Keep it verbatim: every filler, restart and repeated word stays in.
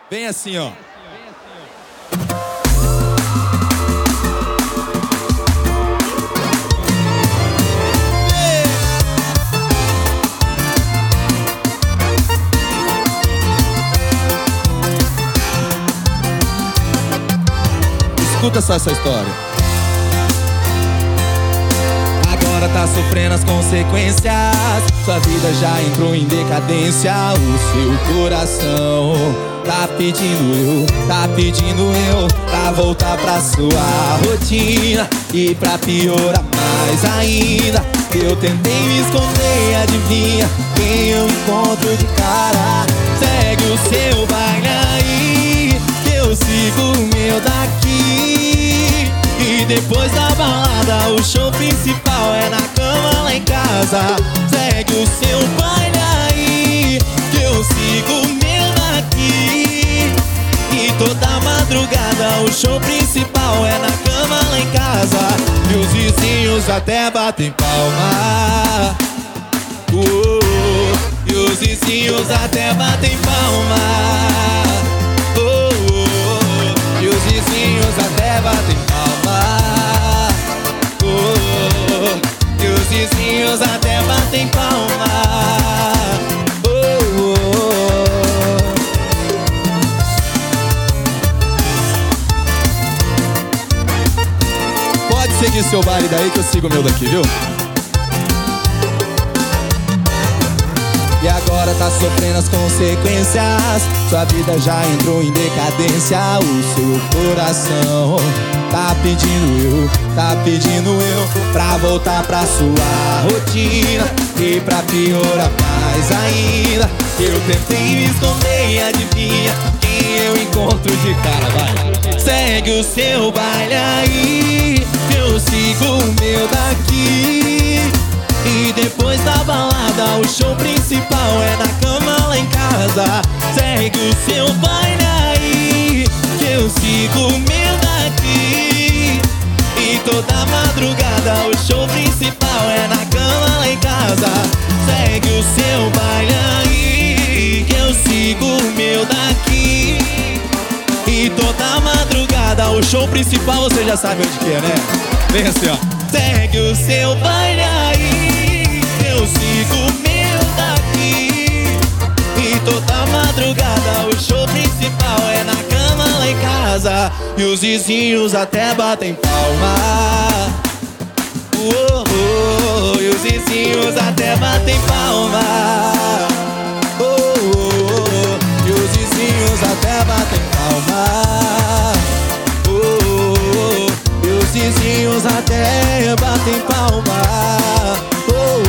Bem assim, ó. Escuta só essa história. Agora tá sofrendo as consequências. Sua vida já entrou em decadência. O seu coração tá pedindo eu, tá pedindo eu pra voltar pra sua rotina. E pra piorar mais ainda, eu tentei me esconder, adivinha quem eu encontro de cara? Segue o seu baile aí, que eu sigo o meu daqui. E depois da balada, o show principal é na cama lá em casa. Segue o seu baile aí, que eu sigo o meu daqui. E toda madrugada, o show principal é na cama lá em casa. E os vizinhos até batem palma. uh, E os vizinhos até batem palma. uh, uh, E os vizinhos até batem palma. uh, E os vizinhos até batem palma. uh, uh. Pode seguir seu baile daí que eu sigo o meu daqui, viu? E agora tá sofrendo as consequências. Sua vida já entrou em decadência. O seu coração tá pedindo eu, tá pedindo eu pra voltar pra sua rotina. E pra piorar mais ainda, eu tentei me esconder e adivinha quem eu encontro de cara, vai. Segue o seu baile aí, eu sigo o meu daqui. E depois da balada, o show principal é na cama lá em casa. Segue o seu baile aí, que eu sigo o meu daqui. E toda madrugada, o show principal é na cama lá em casa. Segue o seu baile aí, que eu sigo o meu daqui. E toda madrugada, o show principal você já sabe onde que é, né? Vem assim, ó. Segue o seu baile aí, eu sigo o meu daqui. E toda madrugada, o show principal é na cama lá em casa. E os vizinhos até batem palma. oh, oh, E os vizinhos até batem palma. oh, oh, E os vizinhos até batem palma. oh, oh, E os vizinhos até batem palma. oh,